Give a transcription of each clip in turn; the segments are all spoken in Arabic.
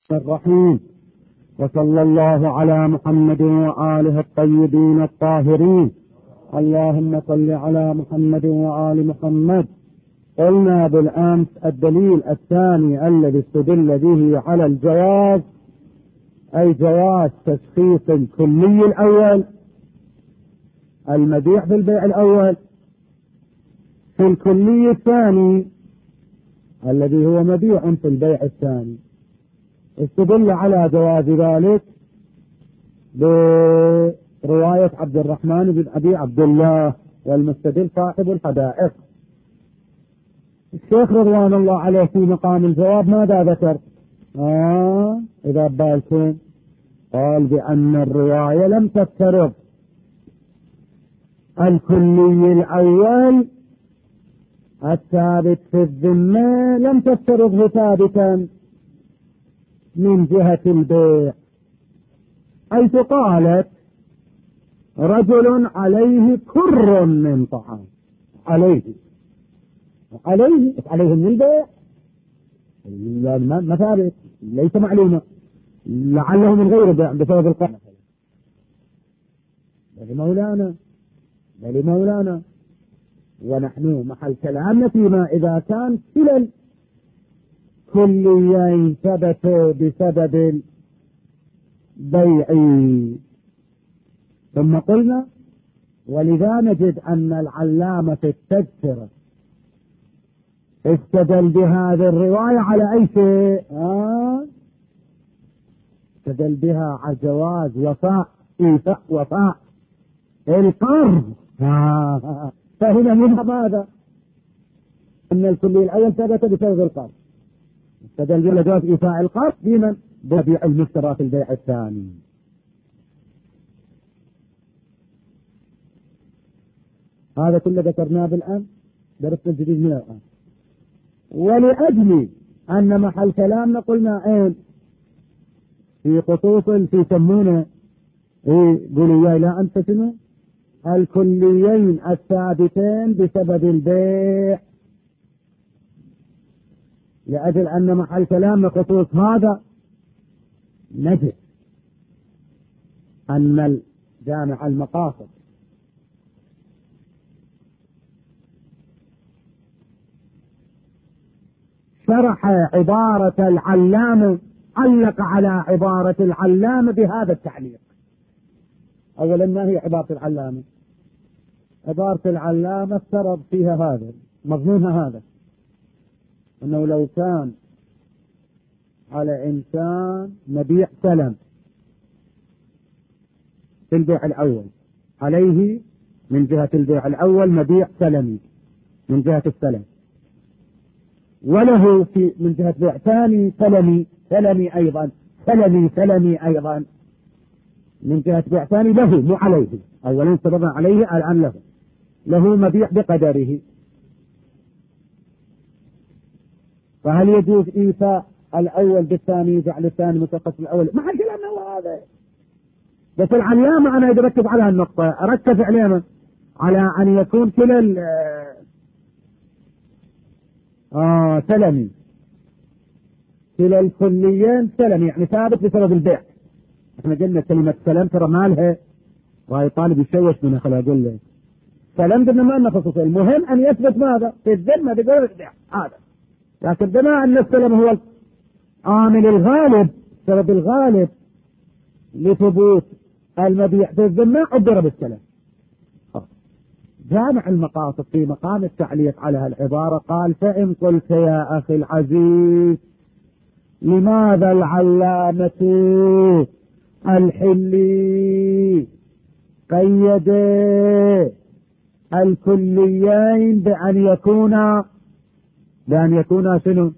الرحيم. وصلى الله على محمد وآله الطيبين الطاهرين. اللهم صل على محمد وآل محمد. قلنا بالأمس الدليل الثاني الذي استدل به على الجواز أي جواز تشخيص الكلي الأول المبيع في البيع الأول في الكلي الثاني الذي هو مبيع في البيع الثاني. استدل على جواز ذلك برواية عبد الرحمن بن أبي عبد الله والمستدل صاحب الحدائق. الشيخ رضوان الله عليه في مقام الجواب ماذا ذكر؟ إذا بالكم قال بأن الرواية لم تفترض الكلي الأول الثابت في الذمة، لم تفترضه ثابتا من جهة البيع، حيث قالت رجل عليه كر من طعام، عليه من البيع ما ثابت، ليس معلومة، لعله من غير بيع بسبب القرض. بل مولانا ونحن محل كلامنا فيما إذا كان كلا الكليين ثبت بسبب البيع. ثم قلنا ولذا نجد أن العلامة في التذكرة استدل بهذه الرواية على أي شيء؟ استدل بها على جواز وفاء القرض. فهنا منها ماذا؟ أن الكلي الأول ثبت بسبب القرض، استدل بها جواز إيفاء القرض بمن؟ ببيع المشترى في البيع الثاني. هذا كله ذكرناه بالآن، درس الجديد من الآن. ولأجل أن محل كلامنا قلنا في خصوص في سمونه قولوا لا أنت شنو الكليين الثابتين بسبب البيع، لأجل أن محل كلامنا خصوص هذا نجد أن الجامع المقاصد شرح عبارة العلامة، علق على عبارة العلامة بهذا التعليق. أولا ما هي عبارة العلامة؟ عبارة العلامة افترض فيها هذا مضمونها هذا، أنه لو كان على إنسان مبيع سلم في البيع الأول، عليه من جهة البيع الأول مبيع سلمي من جهة السلم، وله من جهة بيع ثاني سلمي أيضا من جهة بيع ثاني له مو عليه. أولا سببا عليه الآن له مبيع بقدره. فهل يجوز إيفاء الأول بالثاني يجعل الثاني متقص الأول؟ ما حد كلامنا هو هذا. بس العلامة أنا إذا ركز على النقطة أركز عليها على أن يكون كلا سلمي، كلا الكليين سلمي يعني ثابت بسبب البيع. احنا قلنا كلمة سلم ترى مالها وهي طالب يشوش منها، خليني اقول له سلم بدنا ما لنا خصوصية، المهم ان يثبت ماذا؟ في الذمة بسبب البيع هذا. لكن بما ان السلم هو العامل الغالب، سبب الغالب لثبوت المبيع في الذمة عبر بالسلم. جامع المقاصد في مقام التعليق على العبارة قال فإن قلت يا أخي العزيز لماذا العلامة الحلي قيد الكليين بأن يكونا شنو؟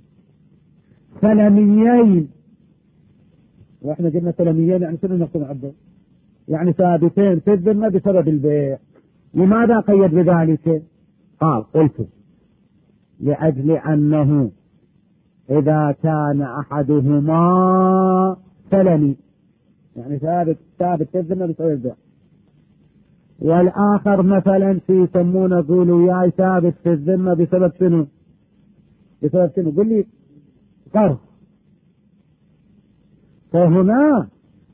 سلميين. واحنا قلنا سلميين يعني شنو نقصد عبده؟ يعني ثابتين في الذمة بسبب البيع. لماذا قيد بذلك؟ قلت لأجل أنه إذا كان أحدهما سلمي يعني ثابت في الذمة بسبب البيع، والآخر مثلا في يسمونه قولوا ياي ثابت في الذمة بسبب شنو؟ قل لي قرض. فهنا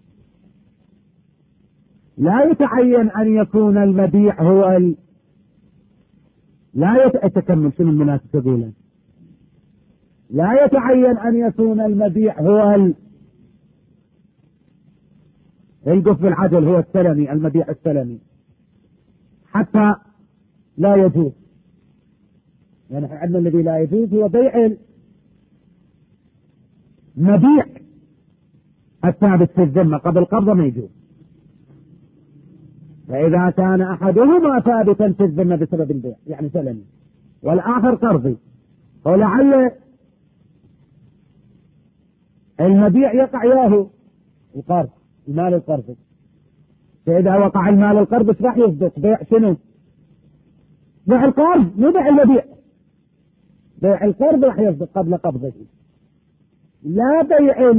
لا يتعين أن يكون المبيع هو لا يتكمل شنو المناسب تقوله؟ لا يتعين أن يكون المبيع هو القف بالعدل، هو السلمي، المبيع السلمي حتى لا يجوز. يعني عندنا الذي لا يجوز هو بيع المبيع الثابت في الذمة قبل قبضه ما يجوز. فإذا كان أحدهما ثابتا في الذمة بسبب البيع يعني سلمي والآخر قرضي، ولعل المبيع يقع ياهو القرض، المال القرضي، فإذا وقع المال القرض ايش راح يصدق؟ بيع شنو؟ بيع القرض مو بيع المبيع. بيع القرض راح يصدق قبل قبضه، لا بيع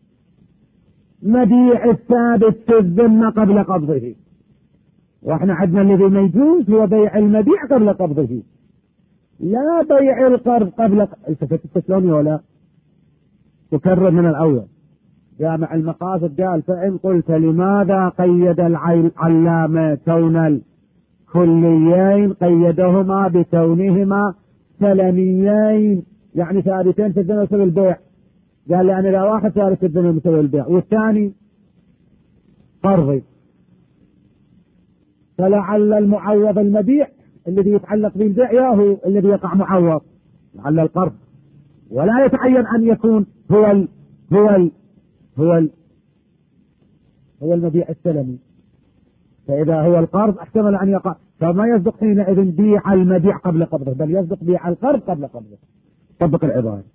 المبيع الثابت في الذمة قبل قبضه. واحنا عندنا الذي ما يجوز هو بيع المبيع قبل قبضه، لا بيع القرض قبل التفت شلون ولا تكرر من الأول. جامع المقاصد قال فإن قلت لماذا قيد العلامة كون الكليين قيدهما بكونهما سلميين يعني ثابتين في الذمة بسبب البيع؟ قال يعني لا واحد ثابت في الذمة بسبب البيع والثاني قرضي، فلعل المعوض المبيع الذي يتعلق بالبيع ياهو الذي يقع معوض، لعل القرض، ولا يتعين أن يكون هو المبيع السلمي. فإذا هو القرض احتمل أن يقع، فما يصدق حينئذ بيع المبيع قبل قبضه، بل يصدق بيع القرض قبل قبضه. طبق العبارة.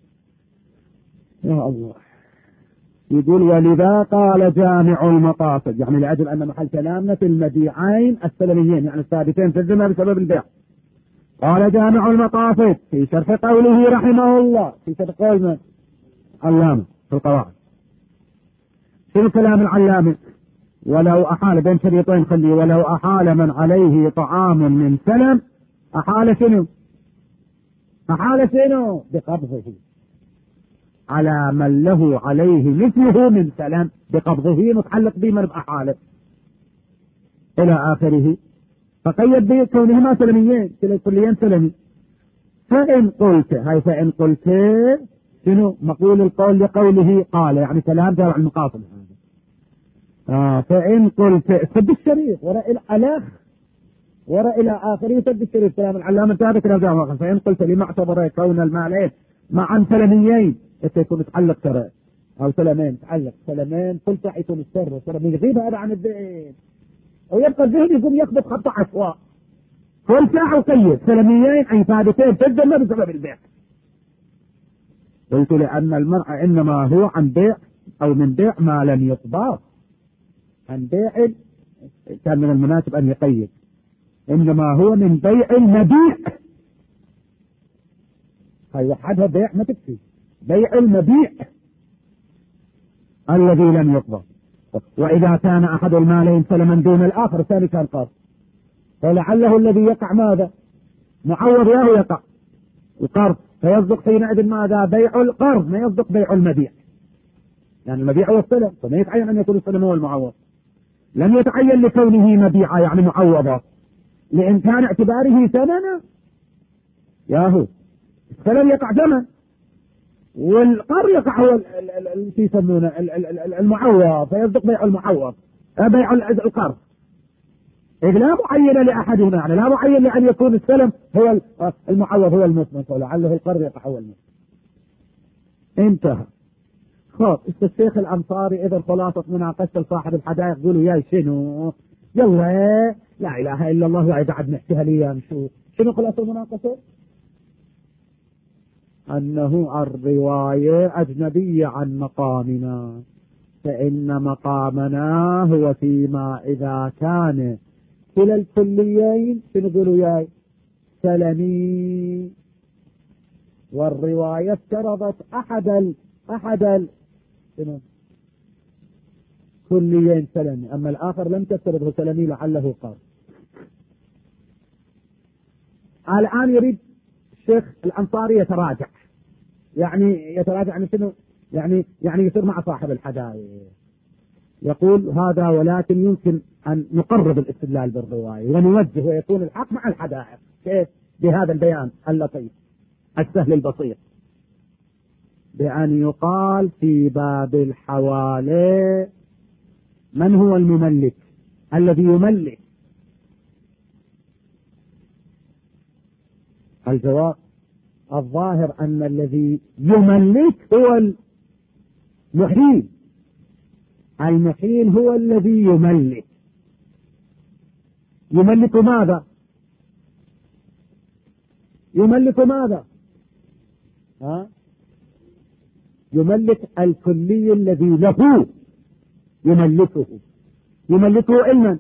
يا الله. يقول ولذا قال جامع المقاصد، يعني لأجل أن محل كلامنا في المبيعين السلميين يعني الثابتين في الذمة بسبب البيع. قال جامع المقاصد في شرح قوله رحمه الله، في شرح قول من؟ علامة في القواعد. شنو كلام العلامة؟ ولو أحال بين شريطين خليه، ولو أحال من عليه طعام من سلم أحال شنو؟ أحال شنو؟ بقبضه على من له عليه مثله من سلم، بقبضه متعلق بمن بأحاله إلى آخره، فقيد بكونهما سلميين كليين سلمي. فإن قلت هاي فإن قلت شنو مقول القول لقوله قال، يعني كلام جامع المقاصد هذا. فإن قلت سد الشريط وراء الألاخ وراء إلى آخره، سد الشريط كلام العلامة هذا كلام جامع المقاصد. فإن قلت لما اعتبر كون المالين معا سلميين يكون متعلق ترى أو سلمين تعلق سلمين قلت يكون السر سلمين يغيب هذا عن الذهن ويبقى الذهن يقوم يخبط خط عشواء. كل ساعة وقيد سلميين أي ثابتين في الذمة بسبب البيع. قلت لأن المرء إنما هو عن بيع أو من بيع ما لم يطبع، عن بيع كان من المناسب أن يقيد، إنما هو من بيع المبيع. هاي وحدها بيع ما تكفي، بيع المبيع الذي لم يطبع. وإذا كان أحد المالين سلما دون الآخر الثاني كان قرض، فلعله الذي يقع ماذا؟ معوض له يقع القرض، فيصدق حينئذ ماذا؟ بيع القرض، ما يصدق بيع المبيع، يعني المبيع هو السلم، فما يتعين أن يكون السلم هو المعوض. لم يتعين لكونه مبيعا يعني معوضا لإمكان اعتباره ثمنا، ياهو السلم يقع ثمن والقرض يقع هو في يسمونه المعوض، فيصدق بيع المعوض بيع القرض، إذ لا معين لأحدهما، يعني لا معين لأن يكون السلم هو المعوض هو المثمن، ولعله القرض يقع هو المثمن. انتهى. خلاص الشيخ الأنصاري إذا خلاصة مناقشة صاحب الحدائق يقولوا يا شنو يلا لا إله إلا الله وعيد عد نحكيها لي شنو خلاصة المناقشة؟ أنه الرواية أجنبية عن مقامنا، فإن مقامنا هو فيما إذا كان كلا الكليين شنقولوا ياي سلمي، والرواية افترضت أحد كليين سلمي، أما الآخر لم تفترضه سلمي لعله قال. الآن يريد الشيخ الأنصاري يتراجع، يعني شنو يعني يصير مع صاحب الحدائق. يقول هذا ولكن يمكن أن نقرب الاستدلال بالرواية ونوجه ويكون الحق مع الحدائق. كيف؟ بهذا البيان اللطيف السهل البسيط، بأن يقال في باب الحوالي من هو المملك الذي يملك؟ الجواب الظاهر أن الذي يملك هو المحيل. المحيل هو الذي يملك. يملك ماذا؟ يملك ماذا؟ يملك الكلي الذي له، يملكه علما،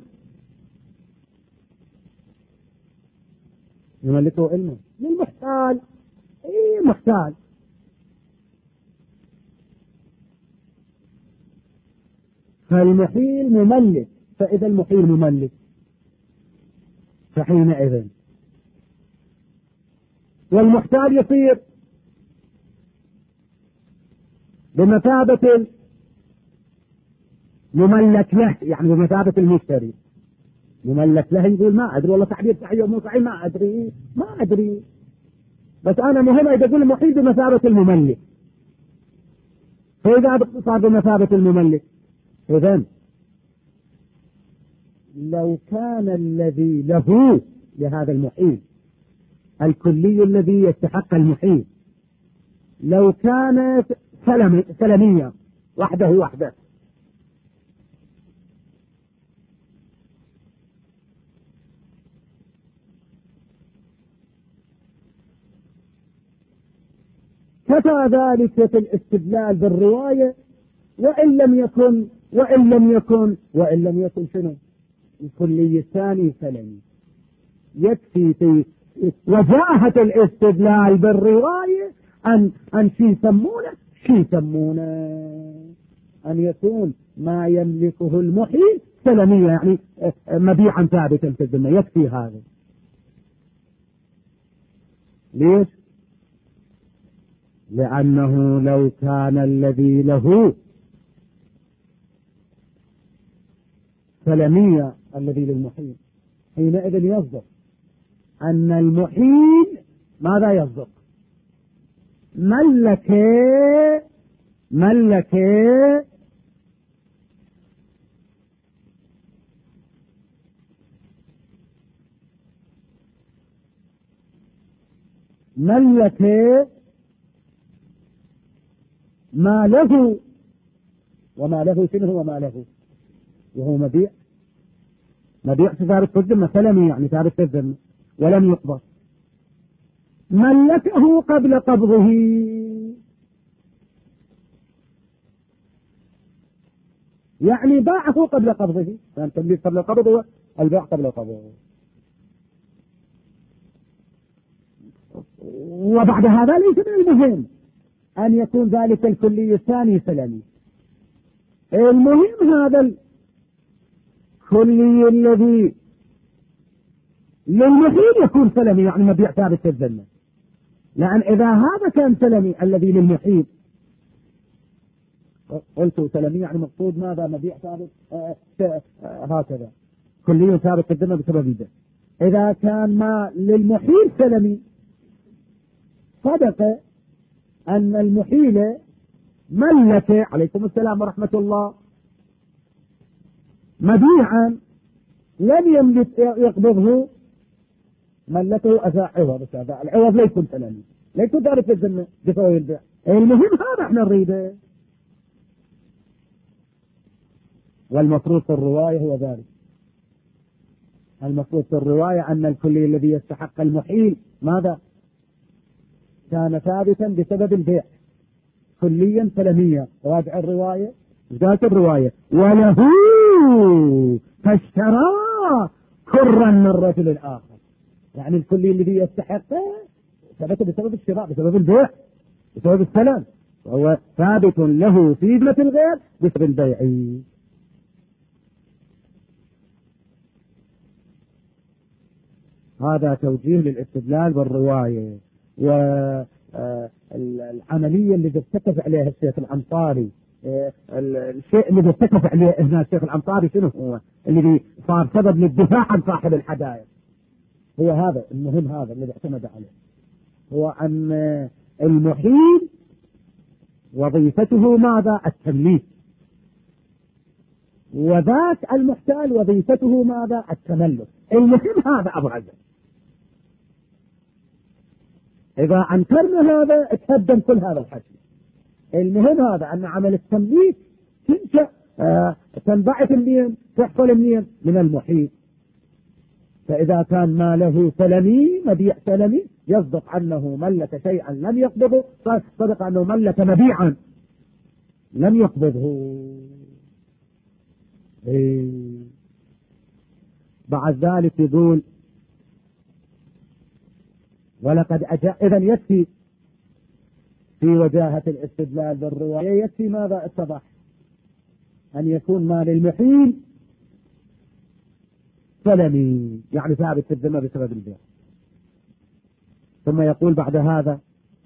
يملكه علما للمحتال. محتال. فالمحيل مملك، فإذا المحيل مملك فحينئذ والمحتال يصير بمثابة مملك له، يعني بمثابة المشتري. مملك له يقول ما أدري والله تعبير صحيح ومو صحيح، ما أدري بس أنا مهم إذا أقول المحيل بمثابة المملك. فإذا صار بمثابة المملك، إذن لو كان الذي له لهذا المحيل الكلي الذي يستحق المحيل لو كانت سلمية وحده كفى ذلك في الاستدلال بالرواية. وإن لم يكن شنو؟ الكلي الثاني سلمي. يكفي في وجاهة الاستدلال بالرواية أن شي يسمونه أن يكون ما يملكه المحيل سلمية، يعني مبيعا ثابتا في الذمة. يكفي هذا. ليش؟ لأنه لو كان الذي له سلمية الذي للمحيل حينئذ يصدق أن المحيل ماذا يصدق؟ ملك ما له. وما له شنو هو ما له؟ وهو مبيع ثابت في الذمة، سلمي يعني ثابت في الذمة ولم يقبض. ملكه قبل قبضه، يعني باعه قبل قبضه. كان تمليك قبل قبضه والبيع قبل قبضه. وبعد هذا ليس من المهم أن يكون ذلك الكلي الثاني سلمي. المهم هذا الكلي الذي للمحيل يكون سلمي، يعني مبيع ثابت في الذمة. لأن إذا هذا كان سلمي الذي للمحيل، قلت سلمي يعني مقصود ماذا؟ مبيع ثابت هكذا كلي ثابت في الذمة بسبب البيع. إذا كان ما للمحيل سلمي صدق أن المحيل ملك عليكم السلام ورحمة الله مبيعا لم يملك يقبضه، ملكه أساء عوض. العوض لا يكون سلمي، لا يكون ثابت في الذمة بسبب البيع. المهم هذا احنا نريده. والمفروض في الرواية هو ذلك. المفروض في الرواية أن الكلي الذي يستحق المحيل ماذا؟ كان ثابتا بسبب البيع كليا سلميا. راجع الرواية، ذات الرواية وله فاشترى كرا من الرجل الآخر، يعني الكلي الذي يستحقه ثبت بسبب الشراء، بسبب البيع، بسبب السلام، وهو ثابت له في ذمة الغير بسبب البيع. هذا توجيه للاستدلال بالرواية. العملية اللي ارتكز عليها الشيخ الأنصاري، الشيء اللي ارتكز عليه هنا الشيخ الأنصاري شنو هو؟ اللي صار سبب للدفاع عن صاحب الحدائق، هو هذا المهم، هذا الذي اعتمد عليه، هو أن المحيل وظيفته ماذا؟ التمليك، وذاك المحتال وظيفته ماذا؟ التملك. المهم هذا أبو عزة، إذا أنكرنا هذا اتهدم كل هذا الحكي. المهم هذا أن عمل التمليك تنشأ تنبعث منين؟ تحصل منين؟ من المحيط. فإذا كان ماله سلمي، مبيع سلمي، يصدق أنه ملك شيئا لم يقبضه، صدق أنه ملك مبيعا لم يقبضه. بعد ذلك يقول ولقد إذن يكفي في وجاهة الاستدلال بالرواية، يكفي ماذا اتضح؟ أن يكون مال المحيل سلمي، يعني ثابت في الذمة بسبب البيع. ثم يقول بعد هذا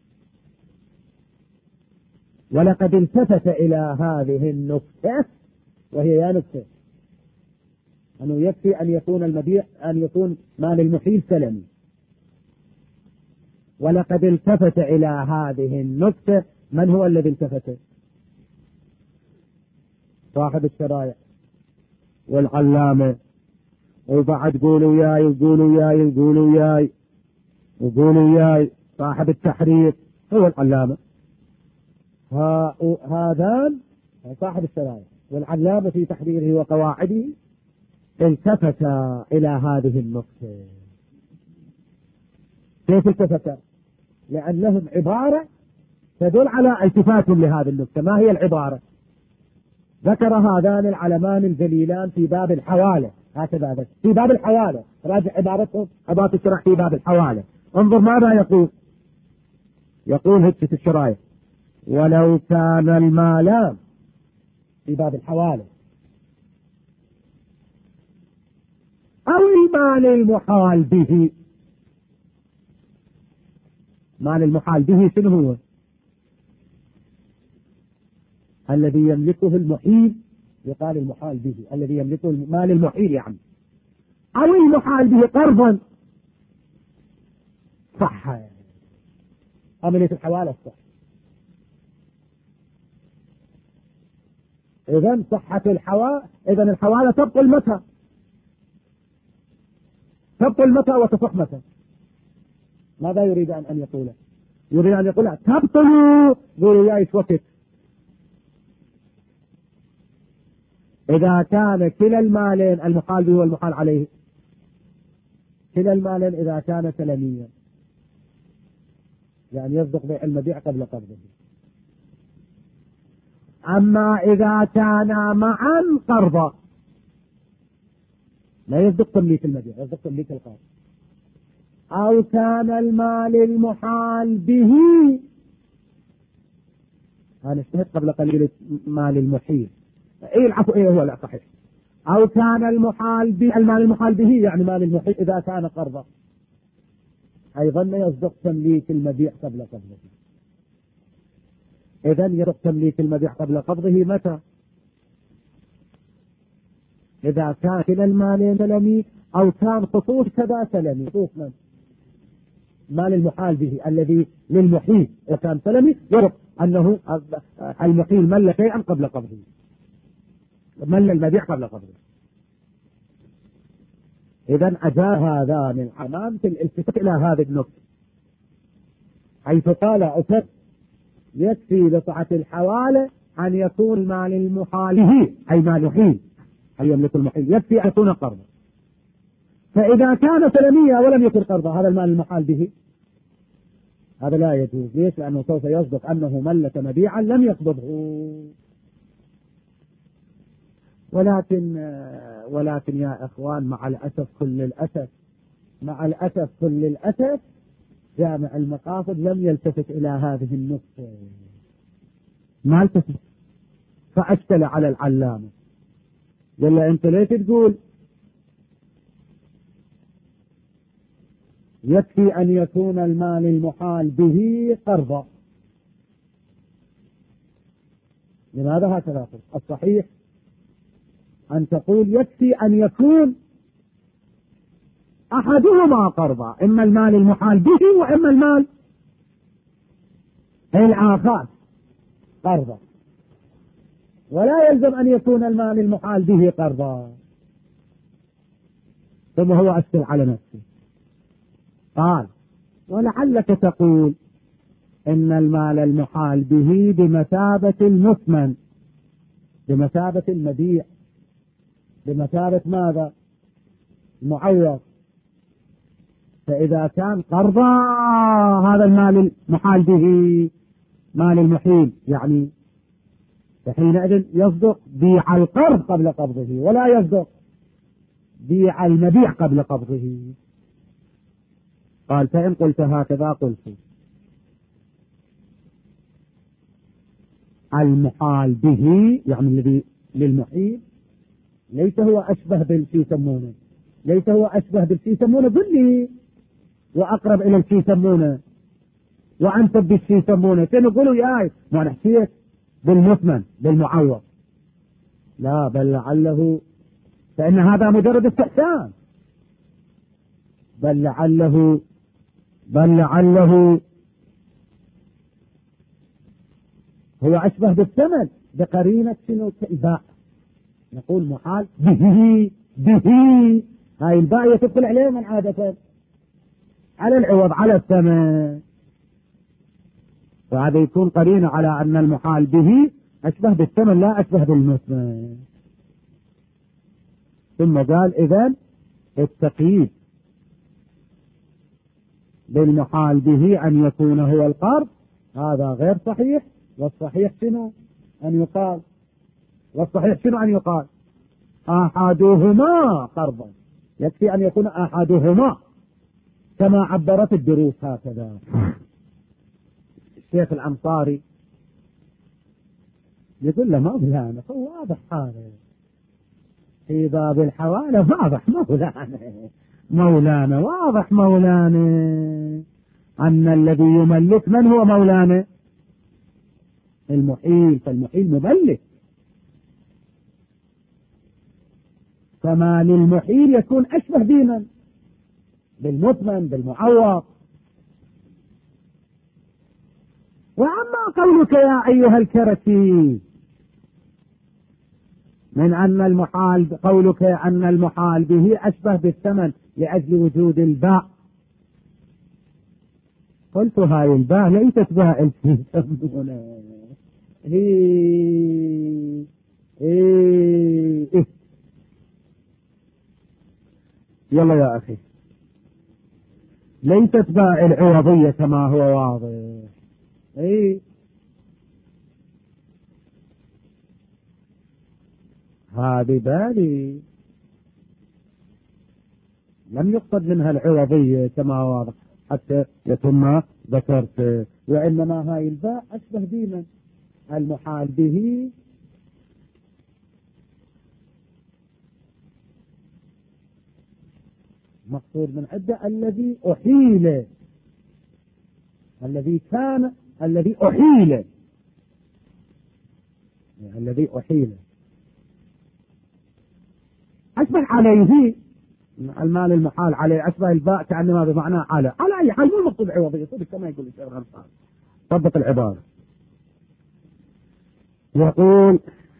ولقد التفت إلى هذه النكتة، وهي يا نكتة أنه يكفي أن يكون المبيع، أن يكون مال المحيل سلمي. ولقد التفت إلى هذه النكتة، من هو الذي التفت؟ صاحب الشرائع والعلامة، وبعد قولوا ياي وقولوا ياي وقولوا ياي وقولوا ياي، صاحب التحرير هو العلامة. هذان صاحب الشرائع والعلامة في تحريره وقواعده التفت إلى هذه النقطة. كيف التفت؟ لأن لهم عبارة تدل على التفاتهم لهذه النقطة. ما هي العبارة؟ ذكر هذان العلمان الجليلان في باب الحوالة، هكذا بس في باب الحوالة، راجع عبارتهم عبارة الشرع في باب الحوالة. انظر ماذا يقول. يقول هجة الشرايع ولو كان المالان في باب الحوالة أو المال المحال به. مال المحال به شنو هو؟ الذي يملكه المحيل، يقال المحال به الذي يملكه مال المحيل يعني، أو المحال به قرضا، صح عملية الحوالة الصح. إذن صحة الحوالة، إذن الحوالة تبطل متى؟ تبطل متى وتصح متى؟ ماذا يريد أن يقول؟ يريد أن يقول تبطل، قولوا يا إيش وقت إذا كان كلا المالين المحال به والمحال عليه، كلا المالين إذا كان سلميا، يعني يصدق بيع المبيع قبل قبضه. أما إذا كان معا قرضا لا يصدق تمليك المبيع، يصدق تمليك القرض. أو كان المال المحال به، أنا اشتهيت قبل قليل مال المحيل، ايه العفو، ايه هو لا صحيح. او كان المحال به، المال المحال به يعني مال المحيل اذا كان قرضا، ايضا يصدق تمليك المبيع قبل قبضه. اذا يصدق تمليك المبيع قبل قبضه متى؟ اذا كان كلا المالين سلمي او كان خصوص كذا سلمي، خصوص من؟ مال المحال به الذي للمحيل، اذا كان سلمي يرق انه المحيل مل شيئا قبل قبضه، مل المبيع قبل قبضه. إذن أجاب هذان العلمان في الالتفات إلى هذه النقطة، حيث قال عثر يكفي لطعة الحوالة أن يكون المال المحاله، أي مال محيل، أي يملك المحيل، يكفي أن يكون قرضا. فإذا كان سلميا ولم يكن قرضا، هذا المال المحال به هذا لا يجوز. ليش؟ لأنه سوف يصدق أنه ملك مبيعا لم يقبضه. ولكن يا إخوان، مع الأسف كل الأسف جامع المقاصد لم يلتفت إلى هذه النقطة، ما التفت، فأشكل على العلامة. قال له أنت ليش تقول يكفي أن يكون المال المحال به قرضا. لماذا هكذا؟ الصحيح أن تقول يكفي أن يكون أحدهما قرضا، إما المال المحال به وإما المال الآخر قرضا، ولا يلزم أن يكون المال المحال به قرضا. ثم هو أشكل على نفسه قال ولعلك تقول إن المال المحال به بمثابة المثمن، بمثابة المبيع، بمثابة ماذا؟ المعوض. فإذا كان قرضا هذا المال المحال به مال المحيل، يعني فحينئذ يصدق بيع القرض قبل قبضه، ولا يصدق بيع المبيع قبل قبضه. قال فإن قلت هكذا قلت المحال به يعني الذي للمحيل ليس هو أشبه بالشي يسمونه، ليس هو أشبه بالشي يسمونه باللي وأقرب إلى الشي يسمونه وأنسب بالشي يسمونه. سنقولوا يا ما نحكيك بالمثمن بالمعوض، لا بل لعله، فإن هذا مجرد استحسان، بل لعله هو أشبه بالثمن بقرينة شنو الباء. نقول محال به هاي الباء تدخل عليه من عادة على العوض على الثمن، فهذا يكون قرينة على أن المحال به أشبه بالثمن لا أشبه بالمثمن. ثم قال إذن التقييد بالمحال به أن يكون هو القرض هذا غير صحيح، والصحيح شنو أن يقال؟ والصحيح شنو أن يقال؟ أحدهما قرضا، يكفي أن يكون أحدهما كما عبرت الدروس هكذا. الشيخ الأنصاري يقول له ما مولانا واضح هذا في باب الحوالة، واضح مولانا واضح مولانا أن الذي يملك من هو مولانا؟ المحيل، فالمحيل مملك، فما للمحيل يكون أشبه بمن؟ بالمثمن بالمعوض. وأما قولك يا أيها الكرسي من أن المحال، قولك أن المحال به أشبه بالثمن لأجل وجود الباء، قلت هاي الباء ليست باء يسمونه يلا يا أخي، ليست باء العوضية كما هو واضح. هذه بالي لم يقصد منها العوضية كما واضح حتى يتم ما ذكرت، وإنما هاي الباء أشبه بمن؟ المحال به مقصود من عدة الذي أحيل، الذي كان الذي أحيل، الذي أحيل أشبه عليه المال المحال عليه، أشبه الباء كأنما بمعنى على أي حال مو مقصود عوضية صدق كما يقول الشيخ الأنصاري. طبق العبارة. يقول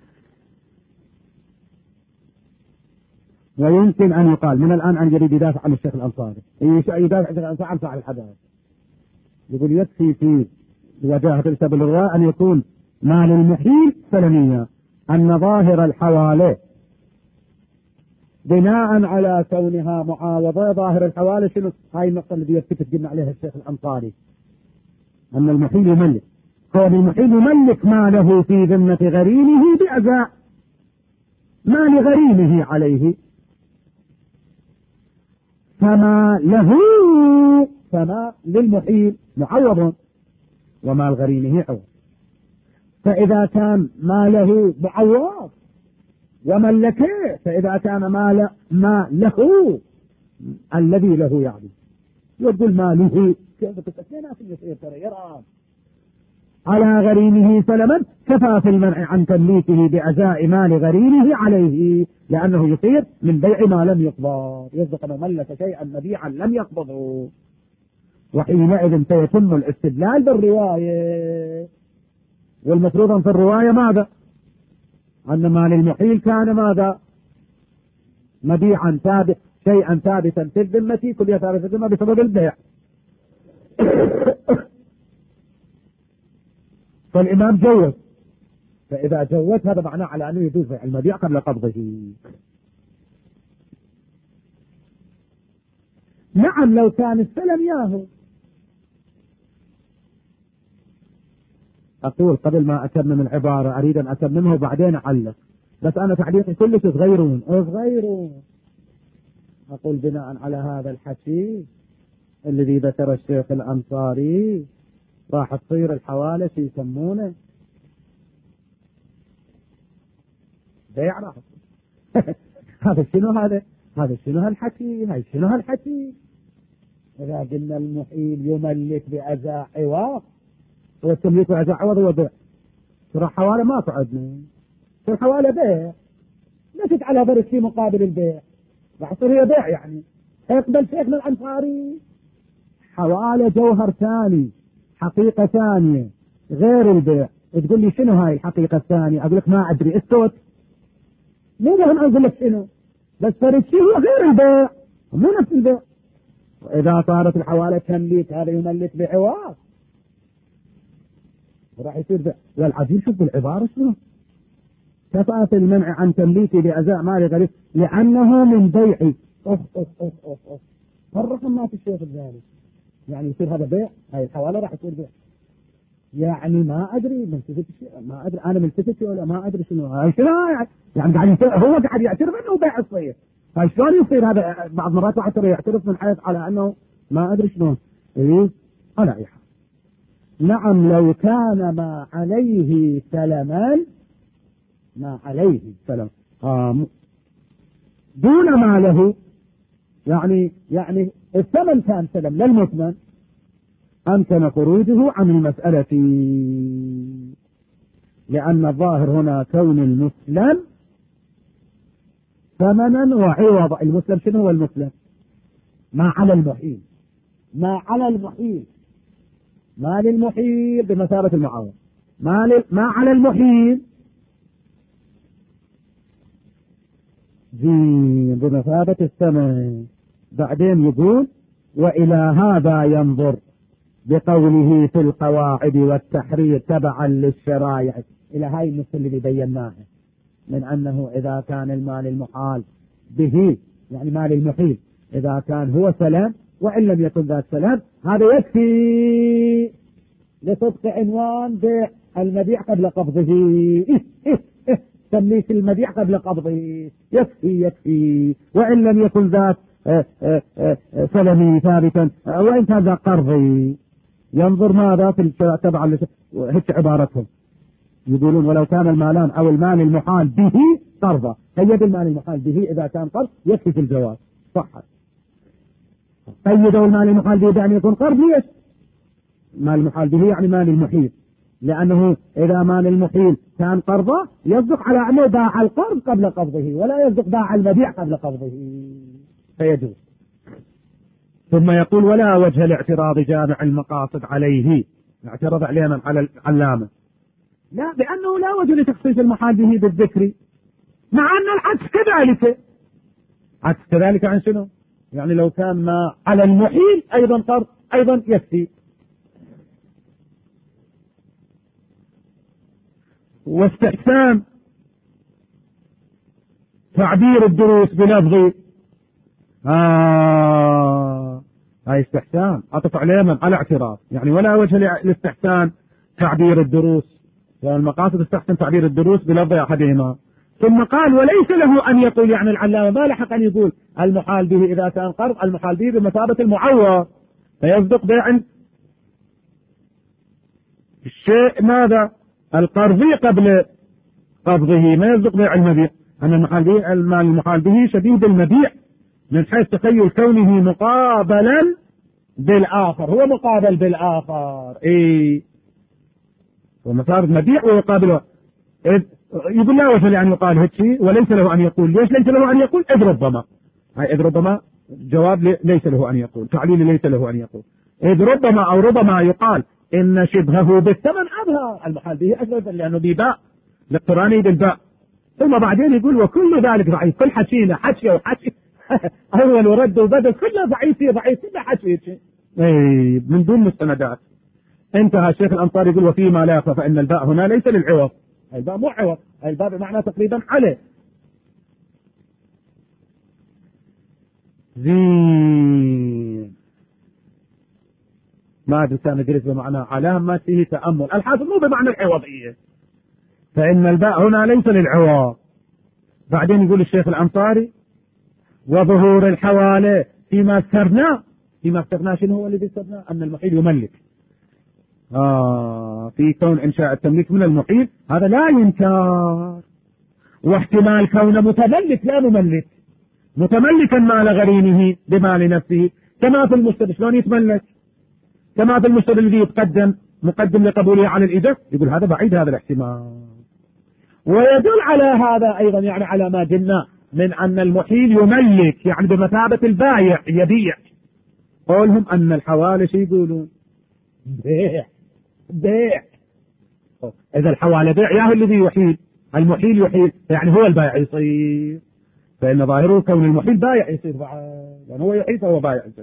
ويمكن أن يقال من الآن أن يريد يدافع عن الشيخ الأنصاري، يدافع عن فاعل الحدث، يقول يكفي في وجاهة سبيل الرواء أن يكون مال المحيل سلمية، أن ظاهر الحوالة بناء على كونها معاوضة. ظاهر الحوالة شنو؟ هاي النقطة التي يتفق قلنا عليها الشيخ الأنصاري، أن المحيل يملك، كون المحيل يملك ماله في ذمة غريمه بأداء مال غريمه عليه، فما للمحيل معوض ومال غريمه عوض. فإذا كان ماله معوض وملكه، فإذا كان ما له الذي له يعني يقول ماله كيف تسكينا في يصير ترى يرى على غريمه سلما كفى في المنع عن تمليكه بأزاء مال غريمه عليه، لأنه يصير من بيع ما لم يقبض، يصدق أنه ملك شيئا مبيعا لم يقبضه، وحينئذ سيتم الاستدلال بالرواية. والمفروض في الرواية ماذا؟ أن مال المحيل كان ماذا؟ مبيعا ثابت، شيئا ثابتا في الذمة، كل ثابت في الذمة بسبب البيع. فالإمام جوز، فإذا جوز هذا معناه على أنه يجوز بيع المبيع قبل قبضه. نعم لو كان السلم ياهو. أقول قبل ما أتمم العبارة أريد أن أتممها وبعدين أعلق، بس أنا تعليقي كلش صغيرون. أقول بناء على هذا الحكي الذي ذكر الشيخ الأنصاري راح تصير الحوالة شو يسمونه بيع، راح هذا شنو هذا شنو هالحكي إذا قلنا المحيل يملك بأزاء عوض، والتمليك بأزاء عوض هو بيع، ترى حوالة ما تعدنا، ترى حوالة بيع ليست على ضرب في مقابل البيع، راح تصير هي بيع. يعني يقبل شيخنا الأنصاري حوالة جوهر ثاني، حقيقة ثانية غير البيع. تقول لي شنو هاي الحقيقة الثانية؟ أقول لك ما أدري، استوت مو مهم أقول لك شنو، بس فرق شيء هو غير البيع مو نفس البيع. وإذا صارت الحوالة تمليك هذا يملك بعوض وراح يصير بيع. والعجيب شوف العبارة شنو، كفى في المنع عن تمليكه بأزاء مال غريب لأنه من بيع. فرحا ما في الشيء ذلك، يعني يصير هذا بيع، هاي الحوالة راح تصير بيع. يعني ما أدري ملتفت ما أدري أنا ملتفت ولا ما أدري شنو هاي، شنو يعني قاعد هو قاعد يعترف أنه بيع الصيف. هاي شلون يصير هذا؟ بعض مرات واحد ترى يعترف من حيث على أنه ما أدري شنو. إيه على أي حال. نعم لو كان ما عليه سلما، ما عليه سلم دون ما له، يعني الثمن كان سلم للمثمن، أمكن خروجه عن المسألة، لأن الظاهر هنا كون المسلم ثمنا وعوض. المسلم شنو هو المسلم؟ ما على المحيل، ما للمحيل بمثابة المعاوض، ما على المحيل بمثابة الثمن. بعدين يقول وإلى هذا ينظر بقوله في القواعد والتحرير تبعا للشرائع، إلى هاي المثل اللي بيناها من أنه إذا كان المال المحال به، يعني مال المحيل إذا كان هو سلام وإن لم يكن ذات سلام، هذا يكفي لصدق عنوان بيع المبيع قبل قبضه. تمليك المبيع قبل قبضه يكفي وإن لم يكن ذات سلمي ثابتا وإن كان ذات قرضي. ينظر ماذا في تبع هيك عبارتهم، يقولون ولو كان المالان أو المال المحال به قرضا، قيد المال المحال به إذا كان قرض يكفي في الجواز، صح. قيدوا المال المحال به بأن يكون قرض، ليش؟ مال المحال به يعني مال المحيل، لأنه إذا مال المحيل كان قرضا يصدق على أنه باع القرض قبل قبضه ولا يصدق باع المبيع قبل قبضه، فيجوز. ثم يقول ولا وجه لاعتراض جامع المقاصد عليه، اعترض علينا على العلامة، لا بأنه لا وجه لتخصيص المحال به بالذكر، مع أن العكس كذلك. عكس كذلك عن شنو؟ يعني لو كان ما على المحيل أيضا قرض أيضا يكفي. واستحسان تعبير الدروس بلفظ هاي استحسان عطف عليه على اعتراض، يعني ولا وجه لاستحسان تعبير الدروس، والمقاصد استحسن تعبير الدروس بلفظ أحدهما. ثم قال وليس له أن يقول، يعني العلامة ما لحق أن يقول المحال به إذا كان قرض، المحال به بمثابة المعوض، فيصدق بيع الشيء ماذا القرضي قبل قبضه، ما يصدق بيع المبيع. أن المال المحال به شديد المبيع من حيث تخيل كونه مقابلا بالآخر، هو مقابل بالآخر. ومصارف مبيع ويقابله. يقول لا وجه لأن يقال هيك وليس له أن يقول. ليش ليس له أن يقول؟ إذ ربما. إذ ربما جواب ليس له أن يقول، تعليل ليس له أن يقول. إذ ربما أو ربما يقال إن شبهه بالثمن أظهر، المحال به أشبه لأنه بباء لاقترانه بالباء. ثم بعدين يقول وكل ذلك ضعيف. كل حكينا حكي وحكي أول ورد وبدل كله ضعيف كله حكي من دون مستندات. انتهى الشيخ الأنصاري يقول وفيما لا يخفى فإن الباء هنا ليس للعوض. الباء مو عوض، الباء بمعنى تقريبا عليه. زين ما أدري كان يدرس بمعنى علامة فيه تأمل. الحاصل مو بمعنى العوضية، فإن الباء هنا ليس للعوض. بعدين يقول الشيخ الأنصاري وظهور الحوالي فيما استرناه شنو هو الذي استرناه؟ أن المحيل يملك. في كون إنشاء التمليك من المحيل هذا لا ينكر. واحتمال كون متملك لا مملك، متملكا مال غريمه بمال نفسه كما في المشتري. شلون يتملك؟ كما في المشتري الذي يتقدم مقدم لقبوله على الإجر. يقول هذا بعيد هذا الاحتمال. ويدل على هذا أيضا يعني على ما قلنا من أن المحيل يملك، يعني بمثابة البايع يبيع. قولهم أن الحوالي شو يقولون؟ بيع. إذا الحوالي بيع ياهو الذي يحيل، المحيل يحيل يعني هو البايع يصير. فإن ظاهره كون المحيل بايع يصير بعد، يعني هو يحيل فهو بايع يصير.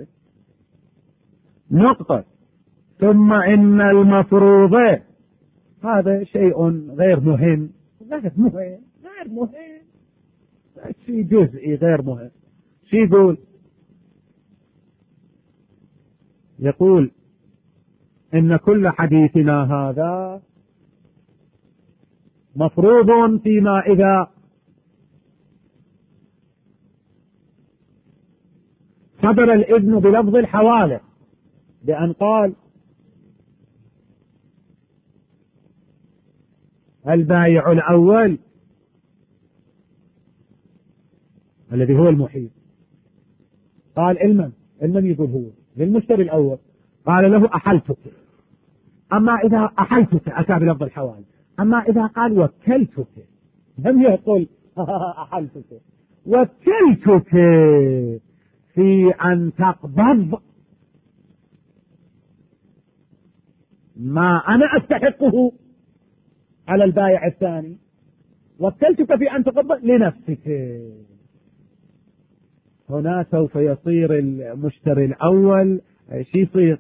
نقطة. ثم إن المفروض هذا شيء غير مهم. غير مهم شيء جزئي غير مهم. شو يقول إن كل حديثنا هذا مفروض فيما إذا صدر الإذن بلفظ الحوالة، بأن قال البايع الأول الذي هو المحيل قال المن يقول هو للمشتري الأول قال له أحلتك. أما إذا أحلتك أتى بلفظ الحوالة. أما إذا قال وكلتك لم يقل أحلتك، وكلتك في أن تقبض ما أنا أستحقه على البائع الثاني، وكلتك في أن تقبض لنفسك. هنا سوف يصير المشتري الأول شي يصير؟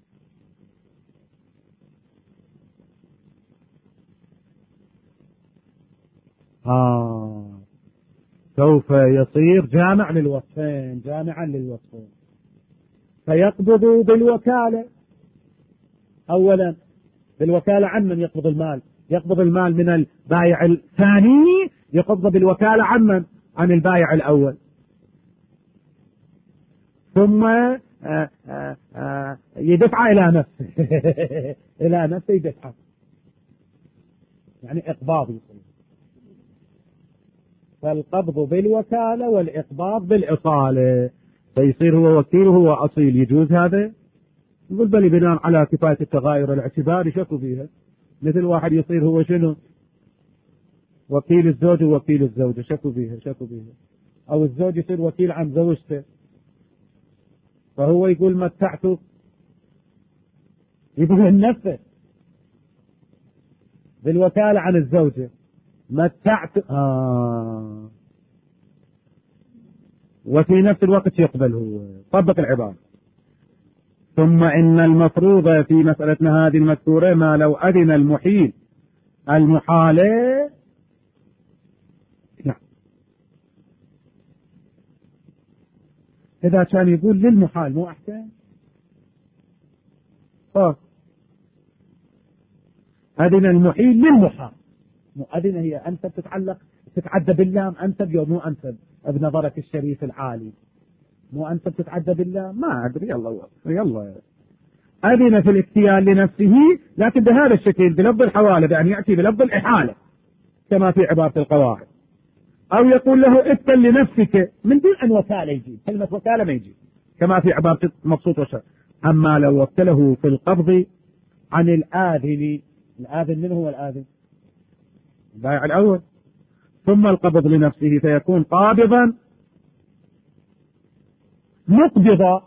سوف يصير جامعا للوصفين. فيقبض بالوكالة أولا، بالوكالة عن من يقبض المال؟ يقبض المال من البائع الثاني، يقبض بالوكالة عن البائع الأول. ثم يدفع إلى نفسه إلى نفسه يدفع، يعني إقباض يصير. فالقبض بالوكالة والإقباض بالإصالة، فيصير هو وكيل وهو أصيل. يجوز هذا؟ يقول بل بناء على كفاية التغاير الاعتباري شكوا فيها. مثل واحد يصير هو شنو؟ وكيل الزوج ووكيل الزوجة، شكوا فيها. أو الزوج يصير وكيل عن زوجته، فهو يقول متعته، يقول النفس بالوكالة عن الزوجة متعت وفي نفس الوقت يقبل هو. طبق العبارة. ثم إن المفروض في مسألتنا هذه المذكورة ما لو أذن المحيل المحالة. نعم. إذا كان يقول للمحال مو أحسن؟ أذن المحيل للمحال. مو أذن هي أنسب تتعدى باللام أنسب يوم مو أنسب بنظرك الشريف العالي؟ مو أنسب تتعدى باللام؟ ما أدري. يلا أذن في الاختيار لنفسه، لكن بهذا الشكل بلفظ الحوالة، بأن يأتي بلفظ الإحالة كما في عبارة القواعد. أو يقول له اتل لنفسك من دون أن وكالة يجي، كلمة وكالة ما يجي كما في عبارة مبسوط وشر. أما لو وكله في القبض عن الآذن من هو الآذن؟ البائع الأول، ثم القبض لنفسه فيكون قابضا مقبضا.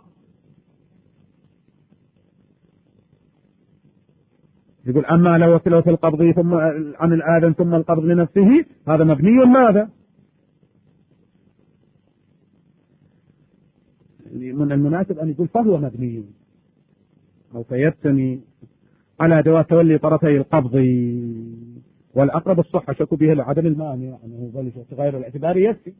يقول أما لو وكله في القبض ثم عن الآذن ثم القبض لنفسه، هذا مبني ماذا؟ من المناسب أن يقول فهو مبني أو فيبتني على جواز تولي طرفي القبض، والأقرب الصحة شكوا به لعدم المانع، يعني غير الاعتبار يكفي.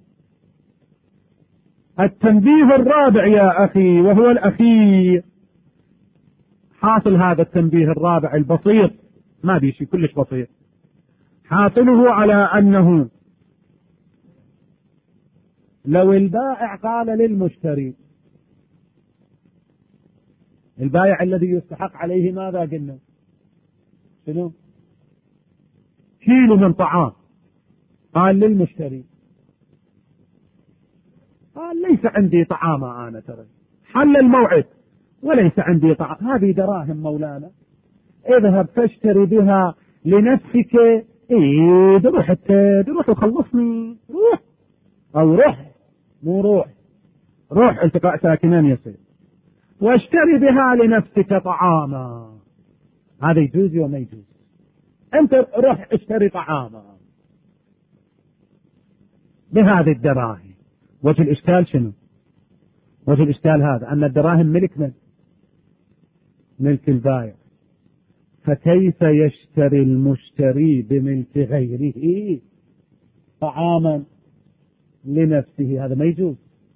التنبيه الرابع يا أخي وهو الأخير، حاصل هذا التنبيه الرابع البسيط، ما بيشي كلش بسيط، حاصله على أنه لو البائع قال للمشتري، البائع الذي يستحق عليه ماذا قلنا؟ شنو؟ كيلو من طعام، قال للمشتري، قال ليس عندي طعام أنا ترى، حل الموعد وليس عندي طعام، هذه دراهم مولانا، اذهب فاشتري بها لنفسك، روح وخلصني، روح او روح التقاء ساكنان يصير، واشتري بها لنفسك طعاما. هذا يجوز وما يجوز؟ انت روح اشتري طعاما بهذه الدراهم. وجه الاشكال شنو؟ وجه الاشكال هذا ان الدراهم ملك من؟ ملك البائع، فكيف يشتري المشتري بملك غيره طعاما لنفسه؟ هذا ما يجوز.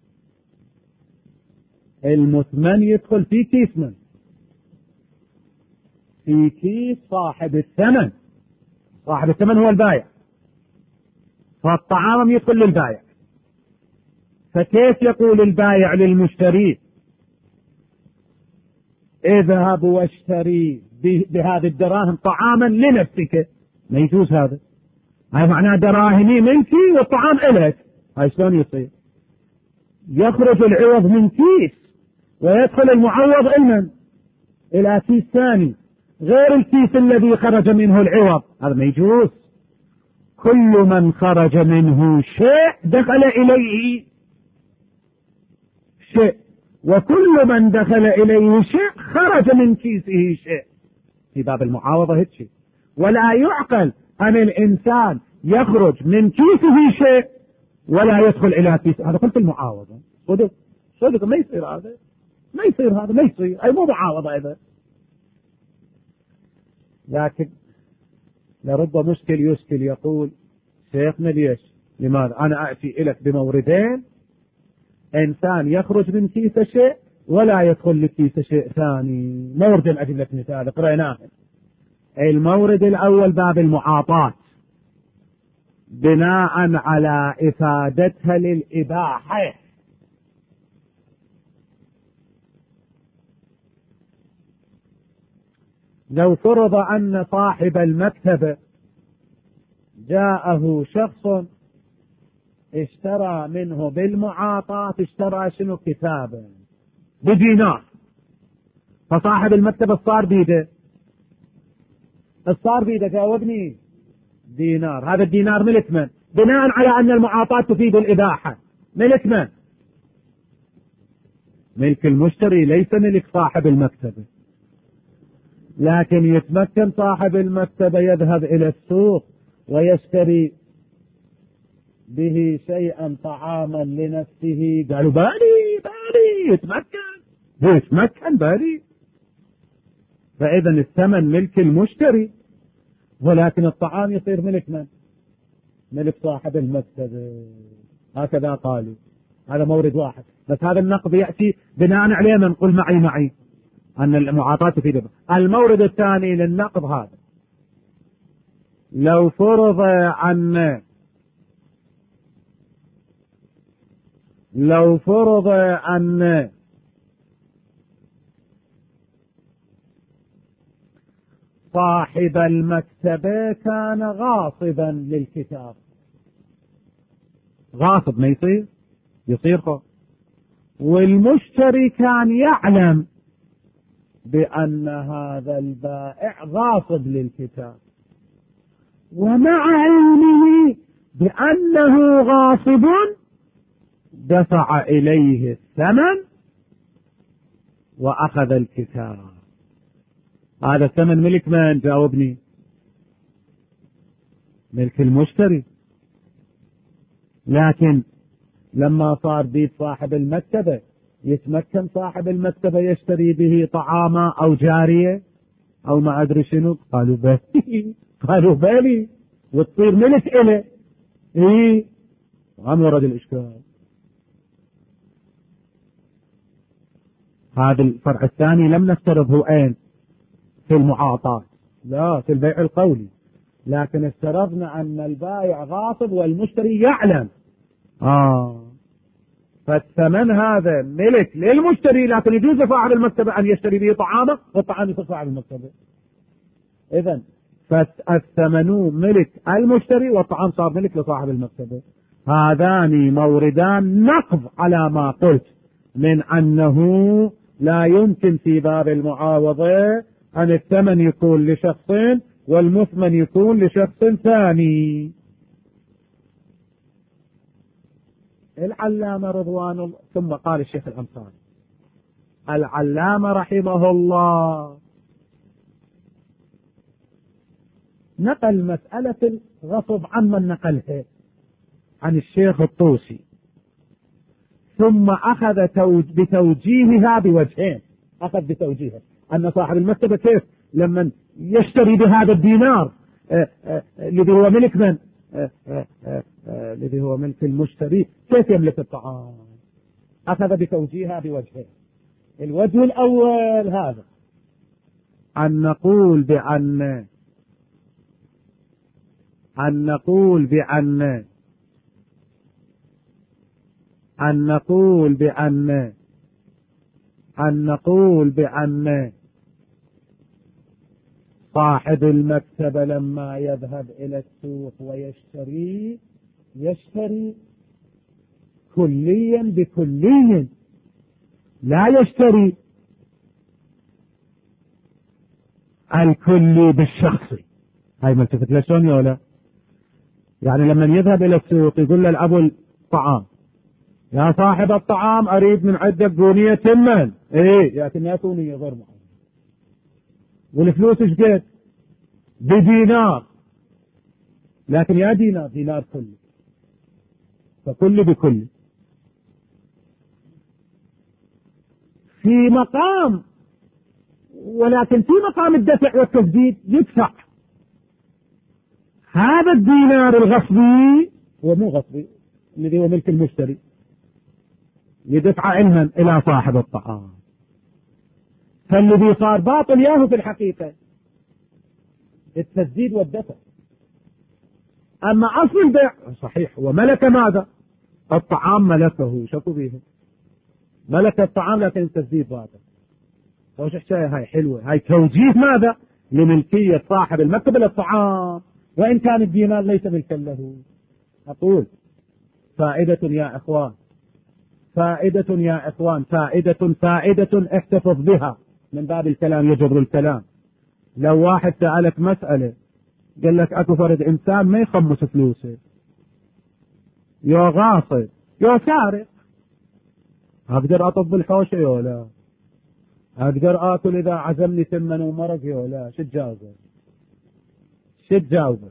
المثمن يدخل في كيس من؟ في كيس صاحب الثمن، صاحب الثمن هو البائع، فالطعام يدخل للبائع، فكيف يقول البائع للمشتري اذهب واشتري بهذه الدراهم طعاما لنفسك؟ ما يجوز هذا. هاي معناه دراهمي منك والطعام إليك. هاي شلون يصير؟ يخرج العوض من كيس ويدخل المعوض إلى كيس ثاني غير الكيس الذي خرج منه العوض، هذا ما يجوز. كل من خرج منه شيء دخل إليه شيء، وكل من دخل إليه شيء خرج من كيسه شيء، في باب المعاوضة هيك. ولا يعقل أن الإنسان يخرج من كيسه شيء ولا يدخل إلى كيسه، هذا قلت المعاوضة صدق ما يصير هذا، ما يصير هذا، ما يصير، أي مو معاوضة إذا. لكن لرب مشكل يشكل، يقول شيخنا ليش؟ لماذا أنا أأتي إليك بموردين، إنسان يخرج من كيس شيء ولا يدخل لكيس شيء ثاني. مورد أجيب لك مثال قرأناه. المورد الأول باب المعاطاة، بناء على إفادتها للإباحة، لو فرض أن صاحب المكتبة جاءه شخص اشترى منه بالمعاطاة، اشترى شنو؟ كتابا بدينار، فصاحب المكتبة صار بيده جاوبني دينار، هذا الدينار ملك من؟ بناء على أن المعاطاة تفيد الإباحة، ملك من؟ ملك المشتري، ليس ملك صاحب المكتبة. لكن يتمكن صاحب المكتبة يذهب إلى السوق ويشتري به شيئا طعاما لنفسه، قالوا بالي يتمكن بالي، فإذا الثمن ملك المشتري، ولكن الطعام يصير ملك من؟ ملك صاحب المكتبة. هكذا قالوا. هذا مورد واحد، بس هذا النقض يأتي بناء عليه من قل معي أن المعاطاة تفيد. المورد الثاني للنقض هذا، لو فرض أن صاحب المكتبة كان غاصبا للكتاب، غاصب ما يصير خو، والمشتري كان يعلم بأن هذا البائع غاصب للكتاب، ومع علمه بأنه غاصب دفع إليه الثمن وأخذ الكتاب. هذا الثمن ملك من؟ جاوبني. ملك المشتري. لكن لما صار بيد صاحب المكتبة، يتمكن صاحب المكتبة يشتري به طعاما أو جارية أو ما أدري شنو؟ قالوا بالي. قالوا بالي، وتصير ملك إله. إيه، هم ورد الإشكال. هذا الفرع الثاني لم نفترضه أين؟ في المعاطاة، لا، في البيع القولي. لكن افترضنا أن البائع غاصب والمشتري يعلم. فالثمن هذا ملك للمشتري، لكن يجوز لصاحب المكتبة أن يشتري به طعامه والطعام يصير صاحب المكتبة. إذن فالثمن ملك المشتري والطعام صار ملك لصاحب المكتبة. هذان موردان نقض على ما قلت من أنه لا يمكن في باب المعاوضة أن الثمن يكون لشخصين والمثمن يكون لشخص ثاني. العلامة رضوان الله، ثم قال الشيخ الأنصاري العلامة رحمه الله نقل مسألة الغصب عمن نقلها عن الشيخ الطوسي، ثم أخذ بتوجيهها بوجهين. أخذ بتوجيهها أن صاحب المكتبة كيف لما يشتري بهذا الدينار الذي هو ملك من؟ الذي هو ملك المشتري، كيف يملك الطعام؟ أخذ بتوجيهها بوجهين. الوجه الأول هذا أن نقول بأن صاحب المكتبة لما يذهب إلى السوق ويشتري يشتري كليا بكلي، لا يشتري الكلي بالشخصي. هاي ملتفت لشون يولا؟ يعني لما يذهب إلى السوق يقول له الأبو الطعام، يا صاحب الطعام أريد من عندك بونية تمن. إيه، لكن يا تونية غير معي. والفلوس ايش قد؟ بدينار، لكن يا دينار كله، فكل بكل. في مقام، ولكن في مقام الدفع والتسديد يدفع هذا الدينار الغصبي، هو مو غصبي الذي هو ملك المشتري، يدفع علما إلى صاحب الطعام. فالذي صار باطل ياهو في الحقيقة التسديد والدفع. أما أصل البيع صحيح، وملك ماذا؟ الطعام ملكه، شكوا به ملك الطعام، لكن التسديد باطل. وش حكاية هاي حلوة؟ هاي توجيه ماذا؟ لملكية صاحب المكتبة للطعام، وإن كان الدينار ليس ملكا له. أقول فائدة يا إخوان، فائدة احتفظ بها من باب الكلام يجبر الكلام. لو واحد سألك مسألة قال لك اكو فرد انسان ما يخمس فلوسه، يا غاصب يا سارق، اقدر اطب الحوشة يا لا؟ اقدر اكل اذا عزمني ثمن ومرق يا لا؟ شو تجاوبه؟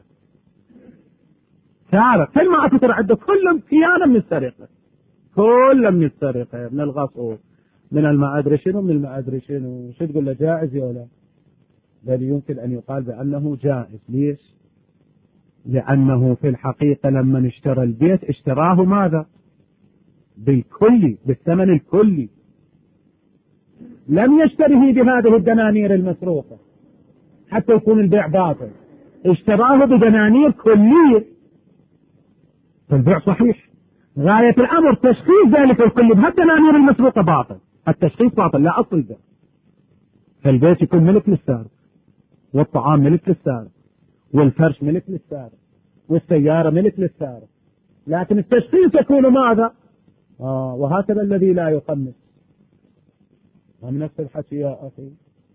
سارق. كل ما اكثر عندك كلهم خيانة من السرقة، كلهم من السرقة، من الغصب، من الما ادري شنو، من الما ادري شنو. شو تقول له؟ جائز يا لا؟ بل يمكن أن يقال بأنه جائز. ليش؟ لأنه في الحقيقة لما اشترى البيت اشتراه ماذا؟ بالكلي، بالثمن الكلي، لم يشتره بهذه الدنانير المسروقة حتى يكون البيع باطل، اشتراه بدنانير كلية، فالبيع صحيح. غاية الأمر تشخيص ذلك الكلي بهالدنانير المسروقة باطل، التشخيص باطل لا أصل البيع. فالبيت يكون ملك للسارق، والطعام ملك للسارق، والفرش ملك للسارق، والسيارة ملك للسارق، لكن التشخيص يكون ماذا؟ وهكذا الذي لا يقمص. هم نفس الحكي يا أخي.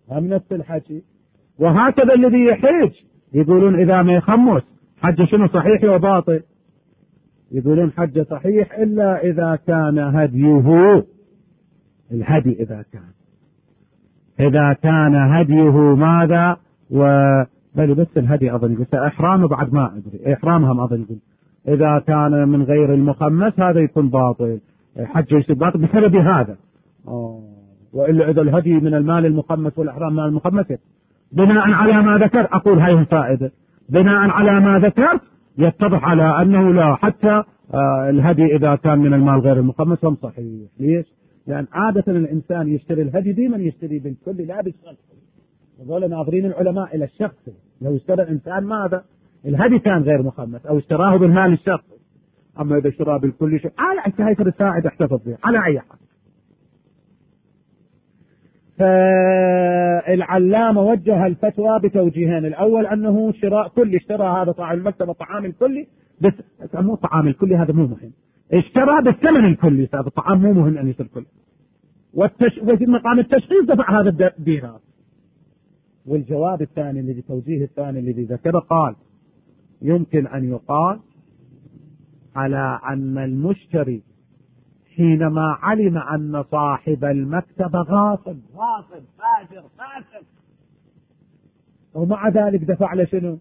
هم نفس الحكي. وهكذا الذي يحج يقولون إذا ما يخمس حج شنو صحيح وباطل؟ يقولون حج صحيح إلا إذا كان هديه الهدي، إذا كان هديه ماذا بس الهدي أظن قلت إحرامه بعد ما أدري إحرامها ما أظن قلت إذا كان من غير المخمس هذا يكون باطل، حج يصير باطل بسبب هذا. وإلا إذا الهدي من المال المخمس والإحرام مال المخمس بناء على ما ذكر أقول هاي الفائدة، بناء على ما ذكر يتضح على أنه لا، حتى الهدي إذا كان من المال غير المخمس هم صحيح. ليش؟ لأن عادة الإنسان يشتري الهدي دائما يشتري بالكل لا بالشخص. هذول ناظرين العلماء إلى الشخص، لو اشترى الإنسان ماذا الهدي كان غير مخمس أو اشتراه بالمال الشخصي، أما إذا اشتراه بالكل شيء على انتهاية الساعد احتفظ به على أي حال. فالعلامة وجه الفتوى بتوجيهين، الأول أنه شراء كل، اشترى هذا طعام المكتبة طعام الكلي بس مو طعام الكلي، هذا مو مهم، اشترى بالثمن الكلي، هذا الطعام مو مهم أن يصير كله، وفي مقام التشخيص دفع هذا الدينار. والجواب الثاني الذي توجيه الثاني الذي ذكره قال يمكن أن يقال على أن المشتري حينما علم أن صاحب المكتب غاصب فاجر فاسق ومع ذلك دفع له شنو؟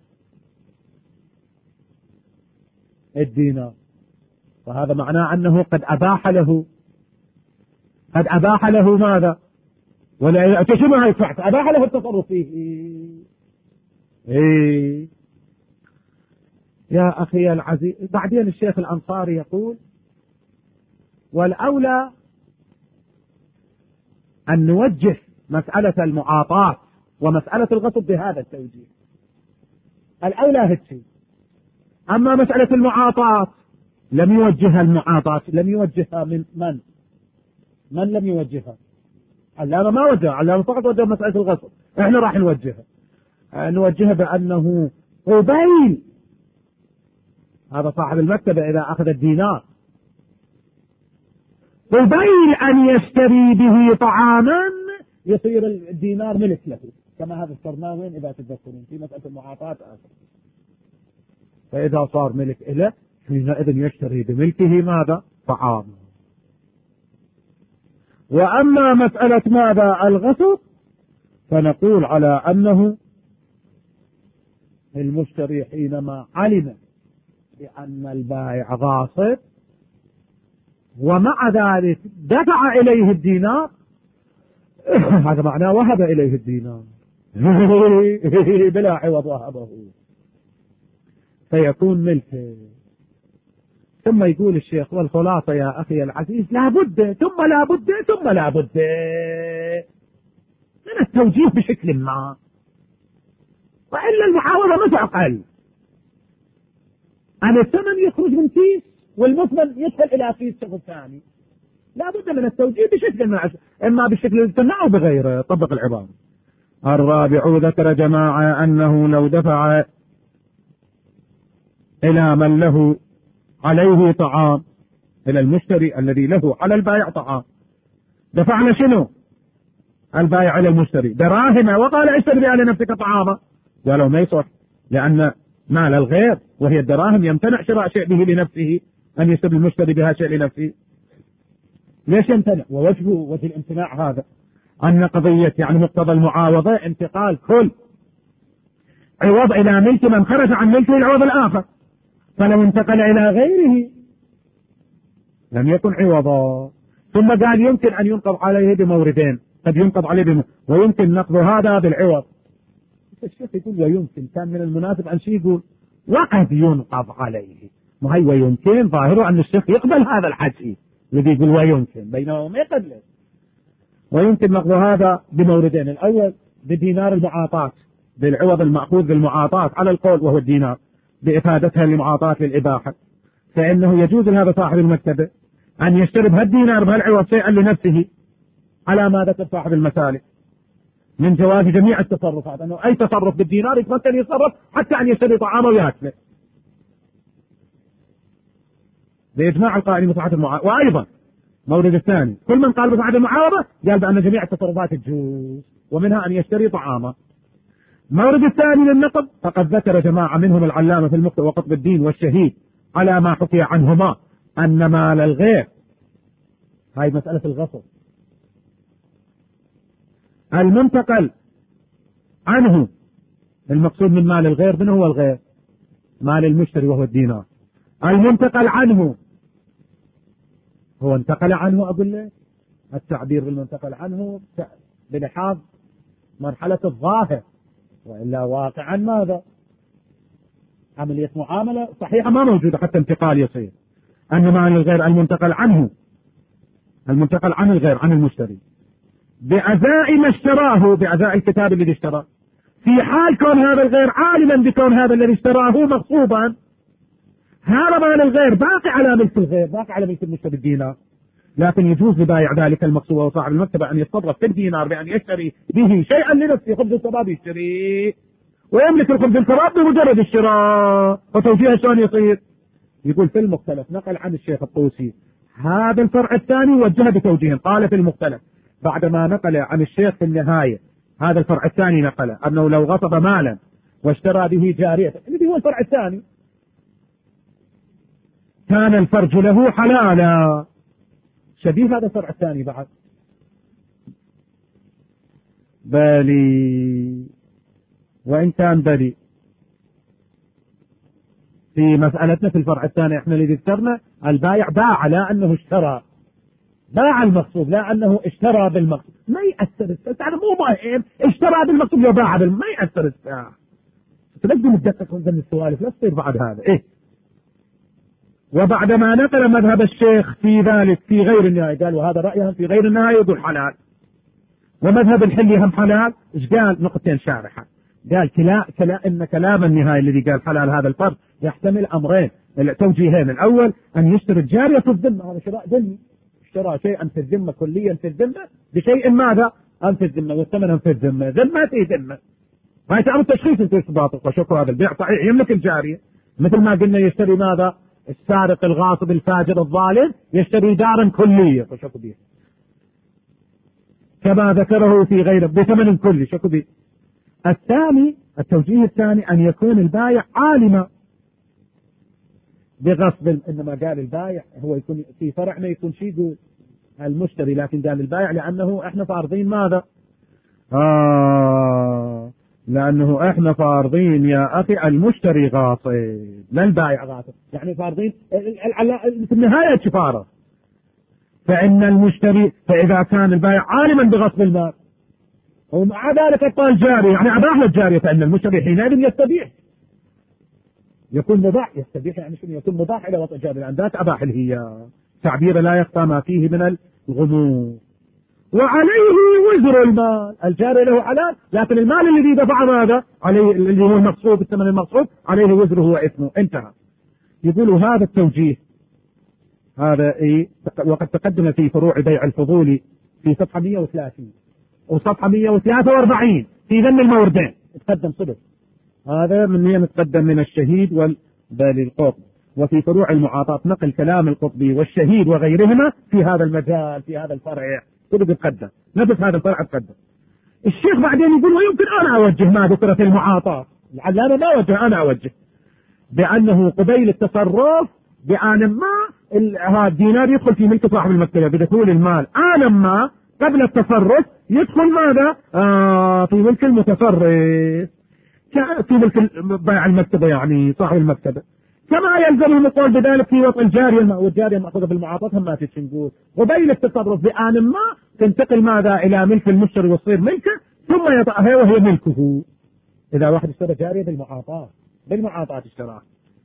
الدينار، فهذا معناه أنه قد أباح له ماذا؟ ولا شنو هاي فعت أباح له التصرف فيه. يا أخي العزيز، بعدين الشيخ الأنصاري يقول والأولى أن نوجه مسألة المعاطاة ومسألة الغصب بهذا التوجيه، الأولى هالشيء. أما مسألة المعاطاة لم يوجهها لم يوجهها من لم يوجهها؟ علامة ما وجهها، علامة فقط وجه مسألة الغصب، احنا راح نوجهها بأنه قبيل هذا صاحب المكتبة إذا أخذ الدينار قبيل أن يشتري به طعاما يصير الدينار ملك له، كما هذا ذكرناه وين إذا تتذكرون في مسألة المعاطاة فإذا صار ملك له حينئذ يشتري بملكه ماذا؟ طعاما. وأما مسألة ماذا؟ الغصب، فنقول على أنه المشتري حينما علم بأن البائع غاصب ومع ذلك دفع إليه الدينار هذا معناه وهب إليه الدينار بلا عوض وهبه فيكون ملكه. ثم يقول الشيخ والخلاصة يا أخي العزيز لابد ثم لابد من التوجيه بشكل ما، وإلا المعاوضة ما تعقل. أن الثمن يخرج من كيس والمثمن يدخل إلى كيس شخص ثاني، لابد من التوجيه بشكل ما، إما بالشكل الاجتماعي أو بغيره. طبق العبارة. الرابع ذكر جماعة أنه لو دفع إلى من له عليه طعام، إلى المشتري الذي له على البائع طعام، دفعنا شنو؟ البائع إلى المشتري دراهم وقال اشتري بها لنفسك طعاما، ولو ما يصح، لأن مال الغير وهي الدراهم يمتنع شراء شيء به لنفسه، أن يشتري المشتري بها شيء لنفسه. ليش يمتنع؟ وجه الامتناع هذا أن قضية يعني مقتضى المعاوضة انتقال كل عوض إلى ملك من خرج عن ملكه العوض الآخر، فلو انتقل إلى غيره لم يكن عوضا. ثم قال يمكن أن ينقض عليه بموردين، قد ينقض عليه ويمكن نقض هذا بالعوض. الشيخ يقول ويمكن، كان من المناسب أن شيء يقول وقد ينقض عليه، ما هي ويمكن ظاهره أن الشيخ يقبل هذا الحكي الذي يقول ويمكن، بينما ما يقبله. ويمكن نقض هذا بموردين، الأول بدينار المعاطاة، بالعوض المأخوذ بالمعاطاة على القول وهو الدينار بإفادتها للمعاطاة للإباحة، فإنه يجوز لهذا صاحب المكتبة أن يشتري بهالدينار بهالعوض شيئا لنفسه على ما ذكر صاحب المسالك من جواز جميع التصرفات، أنه أي تصرف بالدينار يتمكن يتصرف حتى أن يشتري طعامه ويأكله بإجماع القائلين بصحة المعاوضة. وأيضا مورد الثاني كل من قال بصحة المعاوضة قال بأن جميع التصرفات تجوز، ومنها أن يشتري طعاما. المورد الثاني للنقض فقد ذكر جماعة منهم العلامة في المقتضى وقطب الدين والشهيد على ما حكي عنهما أن مال الغير، هاي مسألة الغصب، المنتقل عنه، المقصود من مال الغير من هو الغير؟ مال المشتري وهو الدينار. المنتقل عنه هو انتقل عنه، أقول له التعبير بالمنتقل عنه بلحاظ مرحلة الظاهر، وإلا واقعا ماذا؟ عملية معاملة صحيحة ما موجودة حتى انتقال يصير. أن مال الغير المنتقل عنه، المنتقل عن الغير عن المشتري بأزاء ما اشتراه، بأزاء الكتاب الذي اشتراه، في حال كون هذا الغير عالما بكون هذا الذي اشتراه مغصوبا، هذا مال الغير باقي على ملك الغير، باقي على ملك المشتري الدينار، لكن يجوز لبايع ذلك المغصوب وصاحب المكتبة أن يتصرف في الدينار بأن يشتري به شيئا لنفسه، خبز الكباب يشتري ويملك الخبز الكباب بمجرد الشراء. وتوجيهه شلون يصير؟ يقول في المختلف نقل عن الشيخ الطوسي هذا الفرع الثاني وجهه بتوجيه، قال في المختلف بعدما نقل عن الشيخ في النهاية هذا الفرع الثاني نقل أنه لو غصب مالا واشترى به جارية، الذي هو الفرع الثاني، كان الفرج له حلالا. شبيه هذا الفرع الثاني بعد بلي، وإن كان بلي في مسألتنا في الفرع الثاني احنا اللي ذكرنا البايع باع لا أنه اشترى، باع المغصوب لا أنه اشترى بالمغصوب، ما يأثر الساعة، مو مهم اشترى بالمغصوب وباع ما يأثر الساعة. تبدو مدقق من السوالف لا تصير بعد هذا إيه. وبعدما نقل مذهب الشيخ في ذلك في غير النهاية، قال وهذا رأيهم في غير النهاية يقول حلال، ومذهب الحلي هم حلال. ايش قال؟ نقطتين شارحة، قال إن كلام النهاية الذي قال حلال هذا الفرد يحتمل أمرين توجيهين. الأول أن يشتري الجارية في الذمة، هذا شراء ذمي، اشترى شيئا في الذمة كليا في الذمة بشيء ماذا؟ أن في الذمة، والثمن في الذمة، ذمة في ذمة، ما يتعمل تشخيص الارتباط. وشكو هذا البيع صحيح يملك الجارية، مثل ما قلنا يشتري ماذا؟ السارق الغاصب الفاجر الظالم يشتري دارا كلية وشكو به كما ذكره في غيره بثمن كلي شكو به. الثاني التوجيه الثاني أن يكون البايع عالما بغصب، إنما قال البايع هو يكون في فرع ما يكون شيء يقول المشتري، لكن قال البايع لأنه احنا فارضين ماذا؟ لأنه احنا فارضين يا أخي المشتري غاصب لا البايع غاصب، يعني فارضين في النهاية كفارة. فإن المشتري فإذا كان البايع عالما بغصب المال ومع ذلك أعطى الجارية، يعني أباح للجارية، فإن المشتري حينئذ يستبيح، يكون مباح، يستبيح يعني شنو؟ يكون مباح إلى وطء الجارية، لأن ذات أباح هي تعبير لا يخفى ما فيه من الغموض. وعليه وزر المال، الجاري له حلال لكن المال الذي دفع ماذا؟ عليه اللي هو المغصوب، الثمن المغصوب عليه وزره وإثمه، انتهى. يقولوا هذا التوجيه هذا إيه؟ وقد تقدم في فروع بيع الفضول في صفحة 130 وصفحة 143 في ذم الموردين تقدم صدق، هذا من يتقدم من الشهيد والبالي القطب. وفي فروع المعاطاة نقل كلام القطبي والشهيد وغيرهما في هذا المجال في هذا الفرع كله يتقدم، نفس هذا الفرع تقدم. الشيخ بعدين يقول ويمكن أنا أوجه ما ذكر في المعاطاة، العلامة ما أوجه أنا أوجه بأنه قبيل التصرف بآن ما هذا الدينار يدخل في ملك صاحب المكتبة بدخول المال آن ما قبل التصرف يدخل ماذا؟ في ملك المتصرف، في ملك بائع المكتبة يعني صاحب المكتبة، كما يلزم القول بذلك في وضع الجارية، والجارية المأخوذة بالمعاطاة ما تشنقول قبيل التصرف بآن ما تنتقل ماذا؟ إلى ملك المشتري وتصير ملكه ثم يضعها وهي ملكه. إذا واحد اشترى جارية بالمعاطاة اشتراها.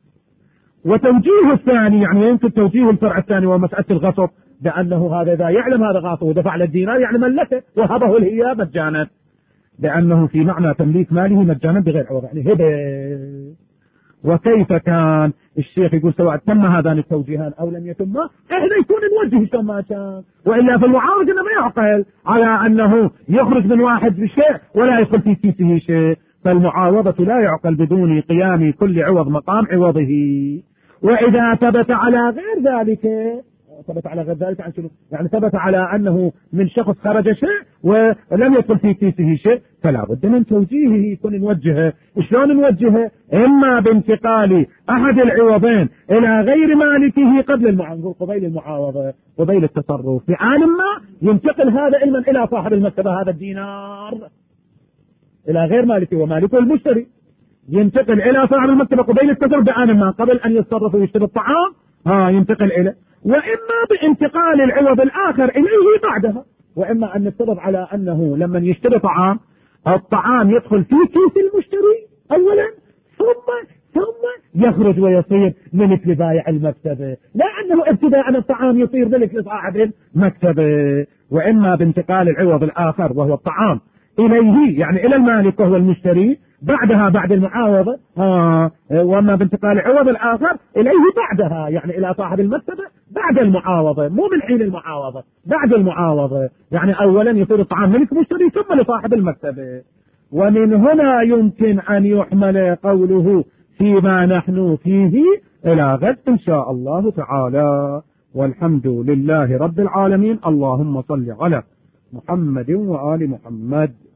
وتوجيه الثاني يعني يمكن توجيه الفرع الثاني ومسألة الغصب بأنه هذا إذا يعلم هذا غاصب ودفع له الدينار يعني ملكه وهبه الهية مجانا، لأنه في معنى تمليك ماله مجانا بغير عوض يعني هبه. وكيف كان الشيخ يقول سواء تم هذان التوجيهان أو لم يتم إحنا يكون نوجه شلون ما كان، وإلا في المعارض إنه ما يعقل على أنه يخرج من واحد بشيء ولا يدخل في كيسه شيء، فالمعاوضة لا يعقل بدون قيام كل عوض مقام عوضه. وإذا ثبت على غير ذلك ثبت على غير ذلك عن شنو؟ يعني ثبت على أنه من شخص خرج شيء ولم يدخل في كيسه شيء، فلا بد من توجيهه، يكون نوجهه. شلون نوجهه؟ إما بانتقال أحد العوضين إلى غير مالكه قبل المعاوضة، قبيل المعاوضة، قبيل التصرف. في عالم ما ينتقل هذا علما إلى صاحب المكتبة، هذا الدينار إلى غير مالكه ومالكه المشتري، ينتقل إلى صاحب المكتبة قبيل التصرف بعالم ما، قبل أن يتصرف ويشتري الطعام ينتقل إليه. وإما بانتقال العوض الآخر إليه بعدها، وإما أن نفترض على أنه لما يشتري طعام، الطعام يدخل في كيس المشتري أولا، ثم يخرج ويصير ملك لبائع المكتبة، لا أنه ابتداء الطعام يصير ملك لصاحب المكتبة. وإما بانتقال العوض الآخر وهو الطعام إليه، يعني إلى المالك وهو المشتري بعدها بعد المعاوضة، وأما بانتقال العوض الآخر إليه بعدها، يعني إلى صاحب المكتبة بعد المعاوضة، مو من حين المعاوضة، بعد المعاوضة. يعني أولا يصير الطعام ملك مشتري ثم لصاحب المكتبة. ومن هنا يمكن أن يحمل قوله فيما نحن فيه إلى غد إن شاء الله تعالى. والحمد لله رب العالمين. اللهم صل على محمد وآل محمد.